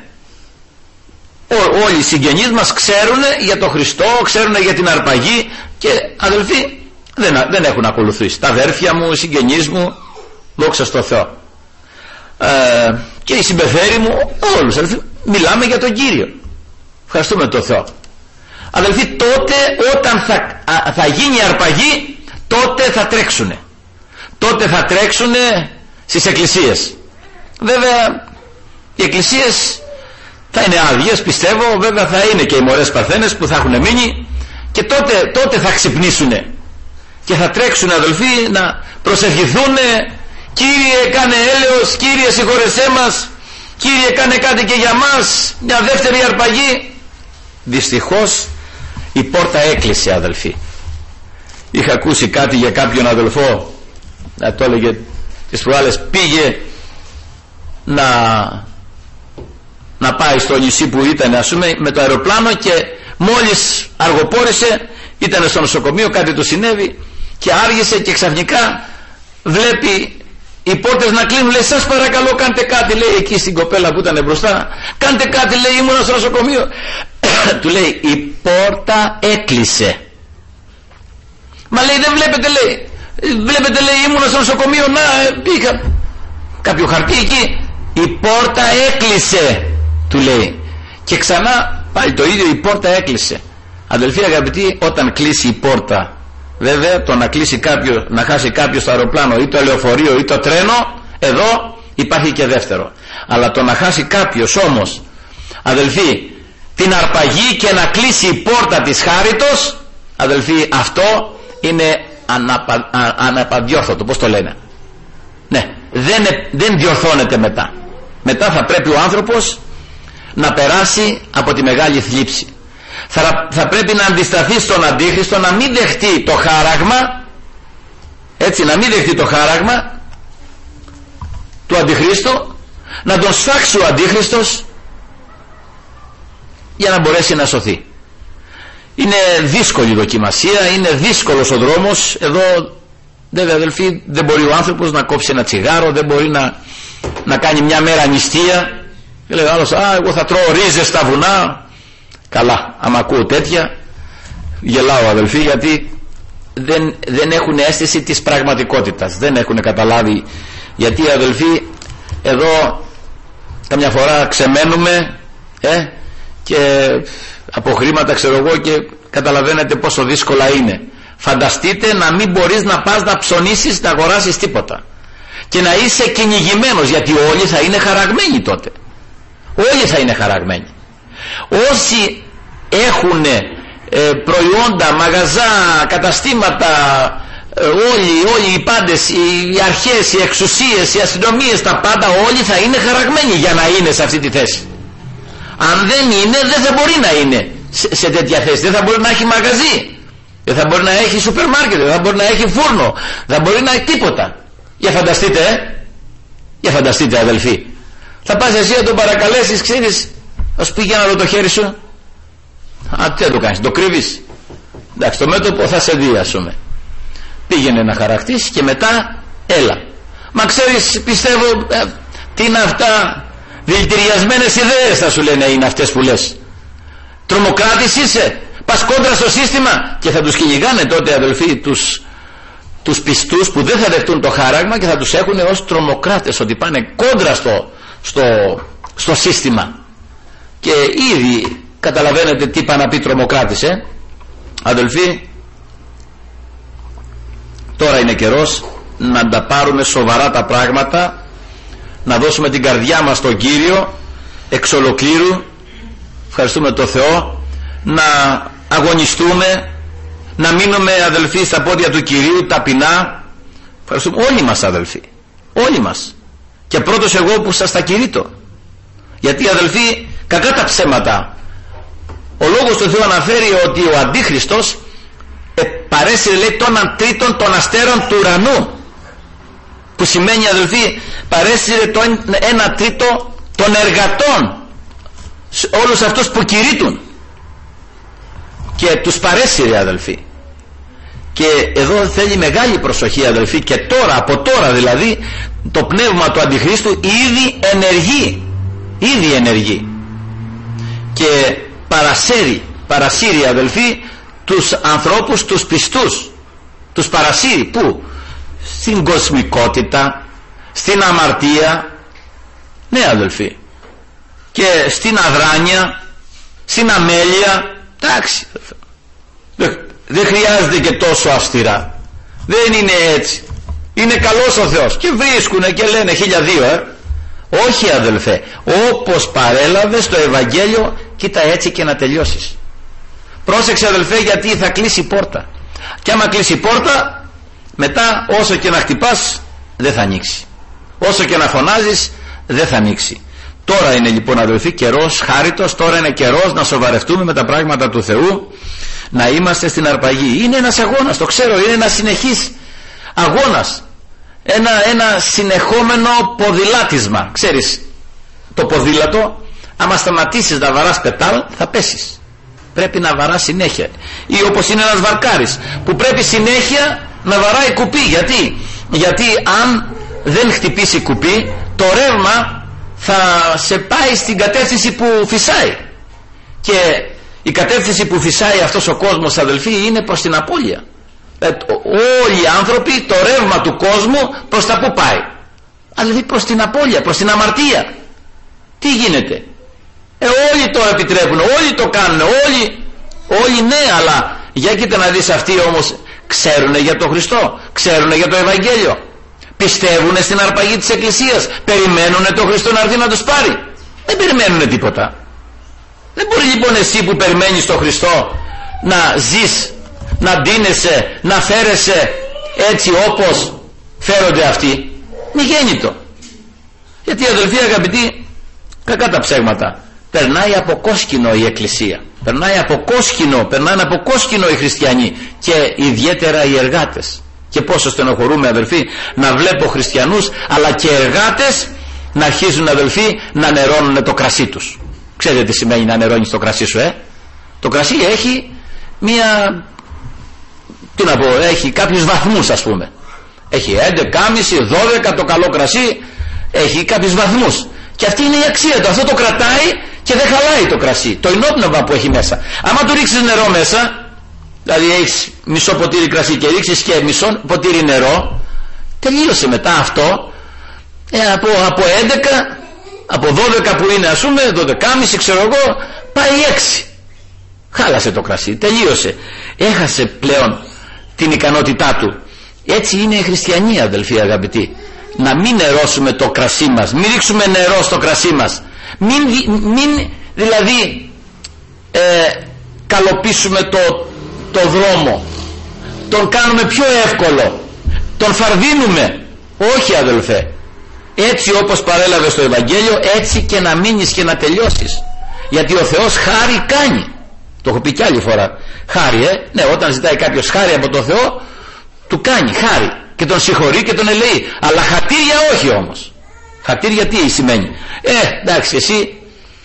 Ό, όλοι οι συγγενείς μας ξέρουν για τον Χριστό, ξέρουν για την αρπαγή, και αδελφοί δεν, δεν έχουν ακολουθήσει. Τα αδέρφια μου, οι συγγενείς μου, δόξα στο Θεό, ε, και οι συμπεθέροι μου, όλους αδελφοί, μιλάμε για τον Κύριο. Ευχαριστούμε τον Θεό. Αδελφοί, τότε όταν θα, α, θα γίνει η αρπαγή, τότε θα τρέξουνε. Τότε θα τρέξουνε στις εκκλησίες. Βέβαια οι εκκλησίες θα είναι άδειες, πιστεύω. Βέβαια θα είναι και οι μωρές παρθένες που θα έχουν μείνει, και τότε, τότε θα ξυπνήσουνε και θα τρέξουν αδελφοί να προσευχηθούν. Κύριε κάνε έλεος, Κύριε συγχωρεσέ μας, Κύριε κάνε κάτι και για μας, μια δεύτερη αρπαγή. Δυστυχώς η πόρτα έκλεισε αδελφοί. Είχα ακούσει κάτι για κάποιον αδελφό να το έλεγε τις προάλλες, πήγε να να πάει στο νησί που ήταν ας πούμε με το αεροπλάνο, και μόλις αργοπόρησε ήταν στο νοσοκομείο, κάτι του συνέβη και άργησε, και ξαφνικά βλέπει οι πόρτες να κλείνουν. Λέει σας παρακαλώ κάντε κάτι, λέει εκεί στην κοπέλα που ήταν μπροστά, κάντε κάτι, λέει ήμουνα στο νοσοκομείο. Του λέει η πόρτα έκλεισε. Μα λέει δεν βλέπετε, λέει βλέπετε λέει ήμουνα στο νοσοκομείο, να είχα κάποιο χαρτί εκεί, η πόρτα έκλεισε του λέει, και ξανά πάλι το ίδιο, η πόρτα έκλεισε. Αδελφοί αγαπητοί, όταν κλείσει η πόρτα, βέβαια το να κλείσει κάποιο, να χάσει κάποιο το αεροπλάνο ή το λεωφορείο ή το τρένο, εδώ υπάρχει και δεύτερο. Αλλά το να χάσει κάποιος όμως αδελφοί την αρπαγή και να κλείσει η πόρτα της χάριτος, αδελφοί αυτό είναι αναπα, α, αναπαδιόρθωτο, πώς το λένε, ναι, δεν, δεν διορθώνεται μετά. Μετά θα πρέπει ο άνθρωπος να περάσει από τη μεγάλη θλίψη. Θα, θα πρέπει να αντισταθεί στον Αντίχριστο, να μην δεχτεί το χάραγμα, έτσι, να μην δεχτεί το χάραγμα του Αντιχρίστου, να τον σφάξει ο Αντίχριστος για να μπορέσει να σωθεί. Είναι δύσκολη η δοκιμασία, είναι δύσκολος ο δρόμος. Εδώ βέβαια αδελφοί δεν μπορεί ο άνθρωπος να κόψει ένα τσιγάρο, δεν μπορεί να, να κάνει μια μέρα νηστεία. Και λέει άλλος, α, εγώ θα τρώω ρίζες στα βουνά. Καλά, άμα ακούω τέτοια, Γελάω αδελφοί, γιατί δεν, δεν έχουν αίσθηση της πραγματικότητας, δεν έχουν καταλάβει. Γιατί αδελφοί, εδώ καμιά φορά ξεμένουμε ε, και από χρήματα ξέρω εγώ, και καταλαβαίνετε πόσο δύσκολα είναι. Φανταστείτε να μην μπορείς να πας να ψωνίσεις, να αγοράσεις τίποτα και να είσαι κυνηγημένος, γιατί όλοι θα είναι χαραγμένοι τότε. Όλοι θα είναι χαραγμένοι. Όσοι έχουν ε, προϊόντα, μαγαζά, καταστήματα, ε, όλοι, όλοι οι πάντες, οι αρχές, οι εξουσίες, οι αστυνομίες, τα πάντα, όλοι θα είναι χαραγμένοι για να είναι σε αυτή τη θέση. Αν δεν είναι, δεν θα μπορεί να είναι σε, σε τέτοια θέση. Δεν θα μπορεί να έχει μαγαζί, δεν θα μπορεί να έχει σούπερ μάρκετ, δεν θα μπορεί να έχει φούρνο, δεν μπορεί να έχει τίποτα. Για φανταστείτε, ε? Για φανταστείτε αδελφοί. Θα πας εσύ να τον παρακαλέσεις, ξέρεις, ας πήγε να δω το χέρι σου. Α, τι θα το κάνεις, το κρύβεις? Εντάξει, το μέτωπο θα σε δει, ας πούμε. Πήγαινε να χαρακτήσεις και μετά έλα. Μα ξέρεις, πιστεύω, ε, τι είναι αυτά, δηλητηριασμένες ιδέες θα σου λένε είναι αυτές που λες. Τρομοκράτης είσαι, πας κόντρα στο σύστημα. Και θα τους κυνηγάνε τότε αδελφοί τους, τους πιστούς που δεν θα δεχτούν το χάραγμα και θα τους έχουν ως τρομοκράτες, ότι πάνε κόντρα στο, στο, στο σύστημα. Και ήδη καταλαβαίνετε τι πάνε να πει τρομοκράτης, ε? Αδελφοί, τώρα είναι καιρός να τα πάρουμε σοβαρά τα πράγματα, να δώσουμε την καρδιά μας στον Κύριο εξ ολοκλήρου. Ευχαριστούμε τον Θεό. Να αγωνιστούμε, να μείνουμε αδελφοί στα πόδια του Κυρίου ταπεινά. Ευχαριστούμε όλοι μας αδελφοί, όλοι μας, και πρώτος εγώ που σας τα κηρύττω. Γιατί αδελφοί, κακά τα ψέματα. Ο λόγος του Θεού αναφέρει ότι ο Αντίχριστος ε, παρέσυρε, λέει, τον τρίτον των αστέρων του ουρανού, που σημαίνει αδελφοί, παρέσυρε το ένα τρίτο των εργατών, όλους αυτούς που κηρύττουν, και τους παρέσυρε αδελφοί. Και εδώ θέλει μεγάλη προσοχή αδελφοί, και τώρα, από τώρα δηλαδή, το πνεύμα του Αντιχρίστου ήδη ενεργεί, ήδη ενεργεί και παρασύρει, παρασύρει αδελφοί τους ανθρώπους, τους πιστούς, τους παρασύρει. Πού? Στην κοσμικότητα, στην αμαρτία, ναι αδελφοί, και στην αδράνεια, στην αμέλεια. Εντάξει, δεν χρειάζεται και τόσο αυστηρά, δεν είναι έτσι. Είναι καλός ο Θεός, και βρίσκουνε και λένε χίλια δύο, ε. Όχι αδελφέ, όπως παρέλαβες το Ευαγγέλιο, κοίτα έτσι και να τελειώσεις. Πρόσεξε αδελφέ, γιατί θα κλείσει η πόρτα, και άμα κλείσει η πόρτα, μετά όσο και να χτυπάς δεν θα ανοίξει, όσο και να φωνάζεις δεν θα ανοίξει. Τώρα είναι λοιπόν αδελφοί καιρός χάριτος, τώρα είναι καιρός να σοβαρευτούμε με τα πράγματα του Θεού, να είμαστε στην αρπαγή. Είναι ένας αγώνας, το ξέρω, είναι ένας συνεχής αγώνας, ένα, ένα συνεχόμενο ποδηλάτισμα. Ξέρεις, το ποδήλατο, άμα σταματήσεις να βαράς πετάλ θα πέσεις, πρέπει να βαράς συνέχεια. Ή όπως είναι ένας βαρκάρης που πρέπει συνέχεια να βαράει κουπί. Γιατί? Γιατί αν δεν χτυπήσει κουπί, το ρεύμα θα σε πάει στην κατεύθυνση που φυσάει, και η κατεύθυνση που φυσάει αυτός ο κόσμος αδελφοί είναι προς την απώλεια. Όλοι οι άνθρωποι, το ρεύμα του κόσμου προς τα που πάει? Δηλαδή προς την απώλεια, προς την αμαρτία. Τι γίνεται? Ε, όλοι το επιτρέπουν, όλοι το κάνουν, όλοι, όλοι ναι, αλλά για κοίτα να δεις, αυτοί όμως ξέρουν για τον Χριστό, ξέρουν για το Ευαγγέλιο, πιστεύουν στην αρπαγή της Εκκλησίας, περιμένουν τον Χριστό να έρθει να τους πάρει? Δεν περιμένουν τίποτα. Δεν μπορεί λοιπόν εσύ που περιμένεις τον Χριστό να ζεις, να ντύνεσαι, να φέρεσαι έτσι όπως φέρονται αυτοί. Μη γέννητο. Γιατί αδελφοί αγαπητοί, κακά τα ψέγματα, περνάει από κόσκινο η Εκκλησία, περνάει από κόσκινο, περνάνε από κόσκινο οι χριστιανοί, και ιδιαίτερα οι εργάτες. Και πόσο στενοχωρούμε αδελφοί να βλέπω χριστιανούς αλλά και εργάτες να αρχίζουν αδελφοί να νερώνουν το κρασί τους. Ξέρετε τι σημαίνει να νερώνεις το κρασί σου, ε? Το κρασί έχει μία, τι να πω, έχει κάποιους βαθμούς, ας πούμε. Έχει έντεκα, δώδεκα το καλό κρασί, έχει κάποιους βαθμούς, και αυτή είναι η αξία του. Αυτό το κρατάει και δεν χαλάει το κρασί, το ενόπνευμα που έχει μέσα. Άμα του ρίξεις νερό μέσα, Δηλαδή έχεις μισό ποτήρι κρασί και ρίξεις και μισό ποτήρι νερό, τελείωσε μετά αυτό. ε, από, από έντεκα, από δώδεκα που είναι, ας πούμε, δώδεκα και μισή ξέρω εγώ, πάει έξι. Χάλασε το κρασί, τελείωσε, έχασε πλέον την ικανότητά του. Έτσι είναι οι χριστιανοί, αδελφοί αγαπητοί. Να μην νερώσουμε το κρασί μας, μην ρίξουμε νερό στο κρασί μας, μην, μην δηλαδή ε, καλοπίσουμε το, το δρόμο, τον κάνουμε πιο εύκολο, τον φαρδίνουμε. Όχι, αδελφέ, έτσι όπως παρέλαβε στο Ευαγγέλιο, έτσι και να μείνεις και να τελειώσεις. Γιατί ο Θεός χάρη κάνει. Το έχω πει κι άλλη φορά. Χάρη, ε, ναι, όταν ζητάει κάποιος χάρη από τον Θεό, του κάνει χάρη και τον συγχωρεί και τον ελεεί. Αλλά χατήρια όχι όμως. Χατήρια τι σημαίνει? Ε, εντάξει, εσύ,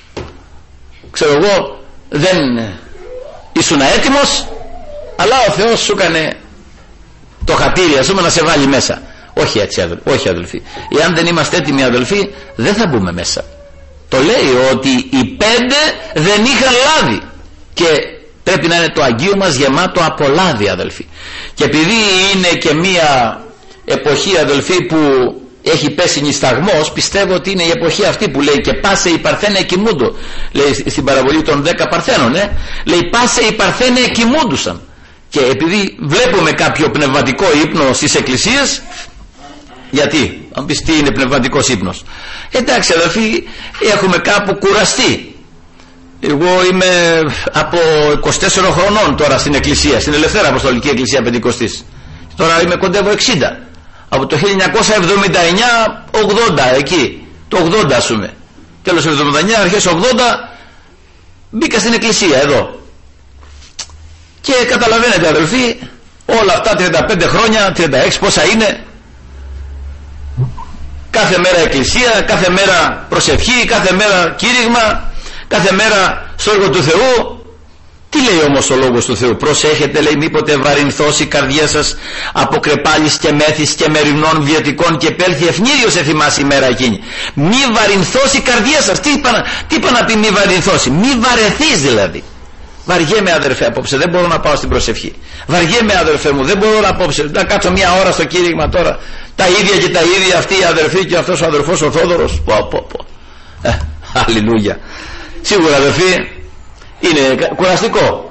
ξέρω εγώ, δεν ήσουν έτοιμος, αλλά ο Θεός σου έκανε το χατήρι, ας πούμε, να σε βάλει μέσα. Όχι έτσι, αδελφοί, όχι αδελφοί. Εάν δεν είμαστε έτοιμοι, αδελφοί, δεν θα μπούμε μέσα. Το λέει ότι οι πέντε δεν είχαν λάδι και πρέπει να είναι το Αγγείο μας γεμάτο από λάδι, αδελφοί. Και επειδή είναι και μία εποχή, αδελφοί, που έχει πέσει νησταγμός, πιστεύω ότι είναι η εποχή αυτή που λέει και πάσε η Παρθένε κοιμούντο. Λέει στην παραβολή των δέκα Παρθένων, ε? λέει πάσε η Παρθένε κοιμούντουσαν. Και επειδή βλέπουμε κάποιο πνευματικό ύπνο στις εκκλησίες, γιατί, αν πεις τι είναι πνευματικός ύπνος? Εντάξει, αδελφοί, έχουμε κάπου κουραστεί. Εγώ είμαι από είκοσι τέσσερα χρονών τώρα στην εκκλησία, στην Ελευθέρα Αποστολική Εκκλησία Πεντηκοστής. Τώρα είμαι κοντεύω εξήντα. Από το χίλια εννιακόσια εβδομήντα εννιά ογδόντα, εκεί, το ογδόντα ας πούμε. Τέλος εβδομήντα εννιά, αρχές ογδόντα, μπήκα στην εκκλησία εδώ. Και καταλαβαίνετε, αδελφοί, όλα αυτά τριάντα πέντε χρόνια, τριάντα έξι πόσα είναι, κάθε μέρα εκκλησία, κάθε μέρα προσευχή, κάθε μέρα κήρυγμα, κάθε μέρα στο έργο του Θεού. Τι λέει όμως ο λόγος του Θεού? Προσέχετε, λέει, μήποτε βαρυνθώσει η καρδιά σας από κρεπάλης και μέθης και μεριμνών βιωτικών και πέλθει ευνίδιος εθυμάς η μέρα εκείνη. Μη βαρυνθώσει η καρδιά σας. Τι είπα, τι είπα να πει μη βαρυνθώσει? Μη βαρεθείς δηλαδή. Βαριέμαι, αδερφέ, απόψε δεν μπορώ να πάω στην προσευχή. Βαριέμαι, αδερφέ μου, δεν μπορώ να απόψε να κάτσω μια ώρα στο κήρυγμα τώρα. Τα ίδια και τα ίδια, αυτή η αδερφή και αυτός ο αδερφός ο Θόδωρος. Πω, πω, πω. Ε, αλληλούια. Σίγουρα, αδερφοί, είναι κουραστικό.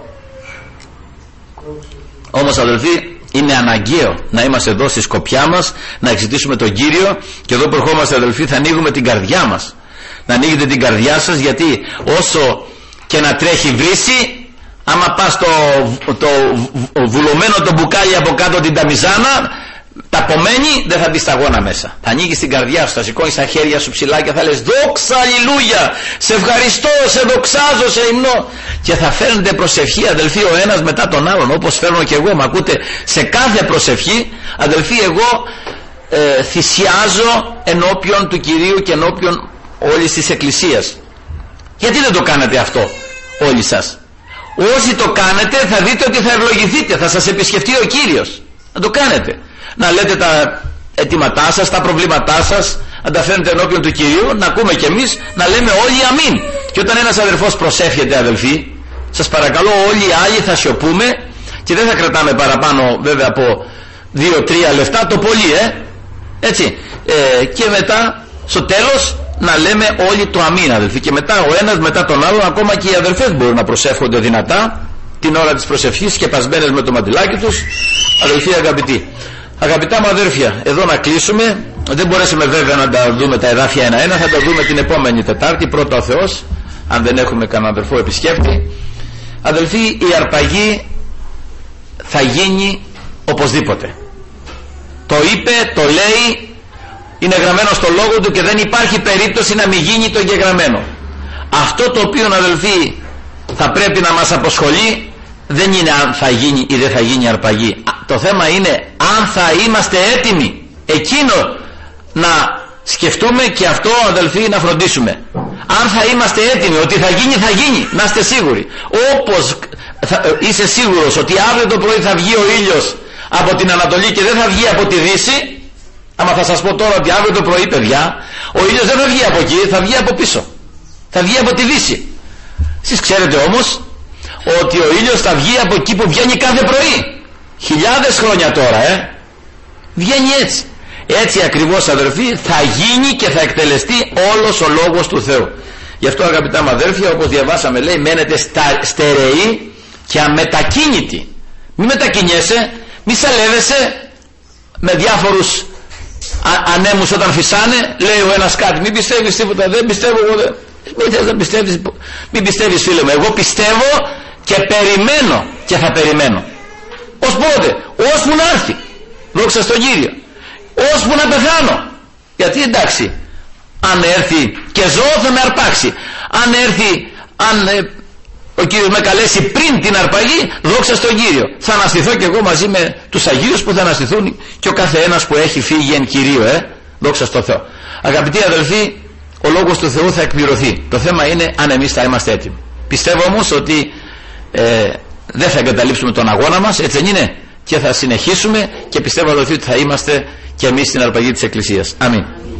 Όμως, αδελφοί, είναι αναγκαίο να είμαστε εδώ στη σκοπιά μας, να εξητήσουμε τον Κύριο. Και εδώ που ερχόμαστε, αδελφοί, θα ανοίγουμε την καρδιά μας. Να ανοίγετε την καρδιά σας, γιατί όσο και να τρέχει βρύση, άμα πας το, το βουλωμένο το μπουκάλι από κάτω την ταμιζάνα, τα απομένει, δεν θα μπει σταγόνα μέσα. Θα ανοίγεις την καρδιά σου, θα σηκώνεις τα χέρια σου ψηλά και θα λες δόξα, αλληλούια, σε ευχαριστώ, σε δοξάζω, σε υμνώ. Και θα φέρνετε προσευχή, αδελφοί, ο ένας μετά τον άλλον, όπως φέρνω και εγώ. Μ' ακούτε, σε κάθε προσευχή, αδελφοί, εγώ ε, θυσιάζω ενώπιον του Κυρίου και ενώπιον όλης της Εκκλησίας. Γιατί δεν το κάνετε αυτό όλοι σας? Όσοι το κάνετε θα δείτε ότι θα ευλογηθείτε, θα σας επισκεφτεί ο Κύριος. Να το κάνετε, να λέτε τα αιτήματά σας, τα προβλήματά σας, να τα φέρνετε ενώπιον του Κυρίου, να ακούμε κι εμείς, να λέμε όλοι αμήν. Και όταν ένας αδερφός προσεύχεται, αδελφοί, σας παρακαλώ, όλοι οι άλλοι θα σιωπούμε και δεν θα κρατάμε παραπάνω, βέβαια, από δύο τρία λεπτά το πολύ, ε, έτσι, ε, και μετά στο τέλος να λέμε όλοι το αμήν, αδελφοί. Και μετά ο ένας μετά τον άλλον, ακόμα και οι αδελφές μπορούν να προσεύχονται δυνατά την ώρα της προσευχής, σκεπασμένες με το μαντιλάκι τους, αδελφοί αγαπητοί. Αγαπητά μου αδέρφια, εδώ να κλείσουμε. Δεν μπορέσαμε βέβαια να τα δούμε τα εδάφια ένα-ένα, θα τα δούμε την επόμενη Τετάρτη, πρώτα ο Θεός, αν δεν έχουμε κανέναν αδερφό επισκέπτη. Αδελφοί, η αρπαγή θα γίνει οπωσδήποτε. Το είπε, το λέει, είναι γραμμένο στο λόγο του και δεν υπάρχει περίπτωση να μην γίνει το εγγεγραμμένο. Αυτό το οποίο, αδελφοί, θα πρέπει να μας αποσχολεί δεν είναι αν θα γίνει ή δεν θα γίνει αρπαγή. Το θέμα είναι αν θα είμαστε έτοιμοι. Εκείνο να σκεφτούμε και αυτό, αδελφοί, να φροντίσουμε. Αν θα είμαστε έτοιμοι ότι θα γίνει, θα γίνει. Να είστε σίγουροι. Όπως θα, είσαι σίγουρος ότι αύριο το πρωί θα βγει ο ήλιος από την Ανατολή και δεν θα βγει από τη Δύση. Άμα θα σας πω τώρα ότι αύριο το πρωί, παιδιά, ο ήλιος δεν θα βγει από εκεί, θα βγει από πίσω. Θα βγει από τη Δύση. Εσείς ξέρετε όμως ότι ο ήλιος θα βγει από εκεί που βγαίνει κάθε πρωί. Χιλιάδες χρόνια τώρα, ε. Βγαίνει έτσι. Έτσι ακριβώς, αδερφοί, θα γίνει και θα εκτελεστεί όλος ο λόγος του Θεού. Γι' αυτό, αγαπητά μου αδέρφια, όπως διαβάσαμε, λέει, μένετε στα, στερεοί και αμετακίνητοι. Μη μετακινιέσαι, μη σαλεύεσαι με διάφορους α, ανέμους όταν φυσάνε. Λέει ο ένας κάτι, μην πιστεύεις τίποτα, δεν πιστεύω εγώ, δεν. Μην θες να πιστεύεις, μην πιστεύεις, φίλε μου, εγώ πιστεύω και περιμένω και θα περιμένω. Ως πότε? Ώσπου να έρθει. Δόξα στον Κύριο. Ώσπου να πεθάνω. Γιατί εντάξει, αν έρθει και ζω θα με αρπάξει. Αν έρθει, αν ε, ο Κύριος με καλέσει πριν την αρπαγή, δόξα στον Κύριο. Θα αναστηθώ και εγώ μαζί με τους Αγίους που θα αναστηθούν και ο καθένας που έχει φύγει εν Κυρίω, ε. Δόξα στον Θεό. Αγαπητοί αδελφοί, ο λόγος του Θεού θα εκπληρωθεί. Το θέμα είναι αν εμείς θα είμαστε έτοιμοι. Πιστεύω όμως ότι ε, δεν θα εγκαταλείψουμε τον αγώνα μας, έτσι δεν είναι? Και θα συνεχίσουμε και πιστεύω αδελφοί ότι θα είμαστε και εμείς στην αρπαγή της Εκκλησίας. Αμήν.